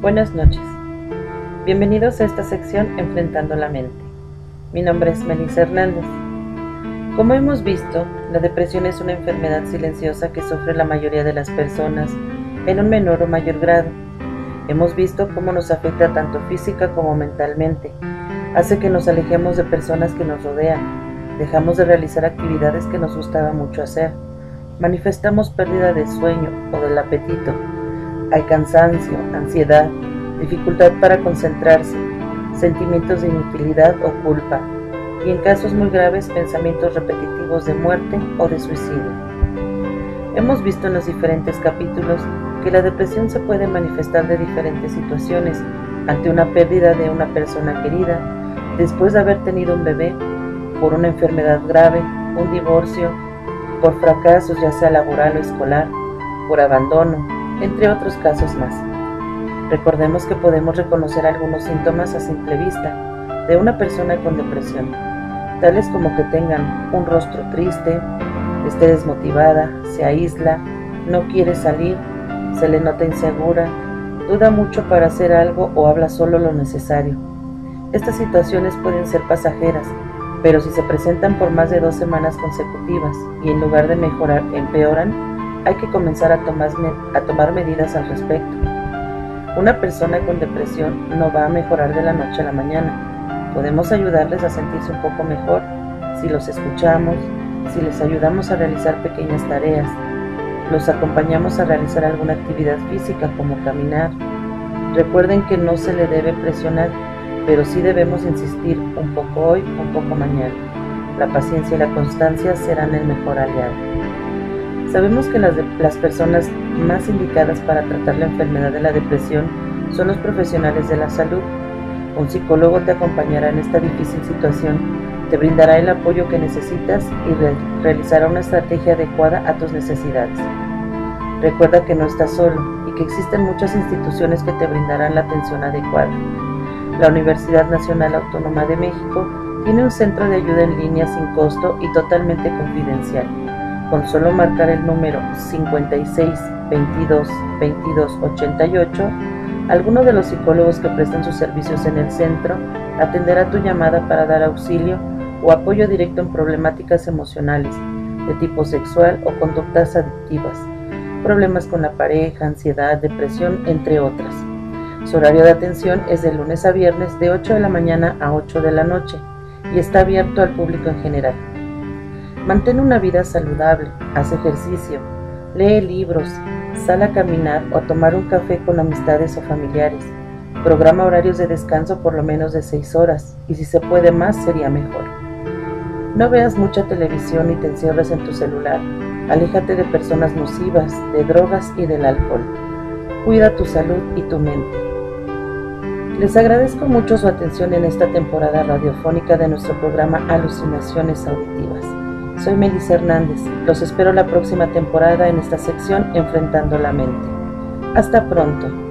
Buenas noches. Bienvenidos a esta sección Enfrentando la Mente. Mi nombre es Melissa Hernández. Como hemos visto, la depresión es una enfermedad silenciosa que sufre la mayoría de las personas en un menor o mayor grado. Hemos visto cómo nos afecta tanto física como mentalmente. Hace que nos alejemos de personas que nos rodean. Dejamos de realizar actividades que nos gustaba mucho hacer. Manifestamos pérdida de sueño o del apetito. Hay cansancio, ansiedad, dificultad para concentrarse, sentimientos de inutilidad o culpa, y en casos muy graves pensamientos repetitivos de muerte o de suicidio. Hemos visto en los diferentes capítulos que la depresión se puede manifestar de diferentes situaciones: ante una pérdida de una persona querida, después de haber tenido un bebé, por una enfermedad grave, un divorcio, por fracasos ya sea laboral o escolar, por abandono, entre otros casos más. Recordemos que podemos reconocer algunos síntomas a simple vista de una persona con depresión, tales como que tengan un rostro triste, esté desmotivada, se aísla, no quiere salir, se le nota insegura, duda mucho para hacer algo o habla solo lo necesario. Estas situaciones pueden ser pasajeras, pero si se presentan por más de 2 semanas consecutivas y en lugar de mejorar empeoran, hay que comenzar a tomar medidas al respecto. Una persona con depresión no va a mejorar de la noche a la mañana. Podemos ayudarles a sentirse un poco mejor si los escuchamos, si les ayudamos a realizar pequeñas tareas, los acompañamos a realizar alguna actividad física como caminar. Recuerden que no se le debe presionar, pero sí debemos insistir un poco hoy, un poco mañana. La paciencia y la constancia serán el mejor aliado. Sabemos que las personas más indicadas para tratar la enfermedad de la depresión son los profesionales de la salud. Un psicólogo te acompañará en esta difícil situación, te brindará el apoyo que necesitas y realizará una estrategia adecuada a tus necesidades. Recuerda que no estás solo y que existen muchas instituciones que te brindarán la atención adecuada. La Universidad Nacional Autónoma de México tiene un centro de ayuda en línea sin costo y totalmente confidencial. Con solo marcar el número 56 22 22 88, alguno de los psicólogos que prestan sus servicios en el centro atenderá tu llamada para dar auxilio o apoyo directo en problemáticas emocionales de tipo sexual o conductas adictivas, problemas con la pareja, ansiedad, depresión, entre otras. Su horario de atención es de lunes a viernes de 8 de la mañana a 8 de la noche y está abierto al público en general. Mantén una vida saludable, haz ejercicio, lee libros, sal a caminar o a tomar un café con amistades o familiares. Programa horarios de descanso por lo menos de 6 horas y si se puede más sería mejor. No veas mucha televisión ni te encierres en tu celular. Aléjate de personas nocivas, de drogas y del alcohol. Cuida tu salud y tu mente. Les agradezco mucho su atención en esta temporada radiofónica de nuestro programa Alucinaciones Auditivas. Soy Melissa Hernández. Los espero la próxima temporada en esta sección Enfrentando la Mente. Hasta pronto.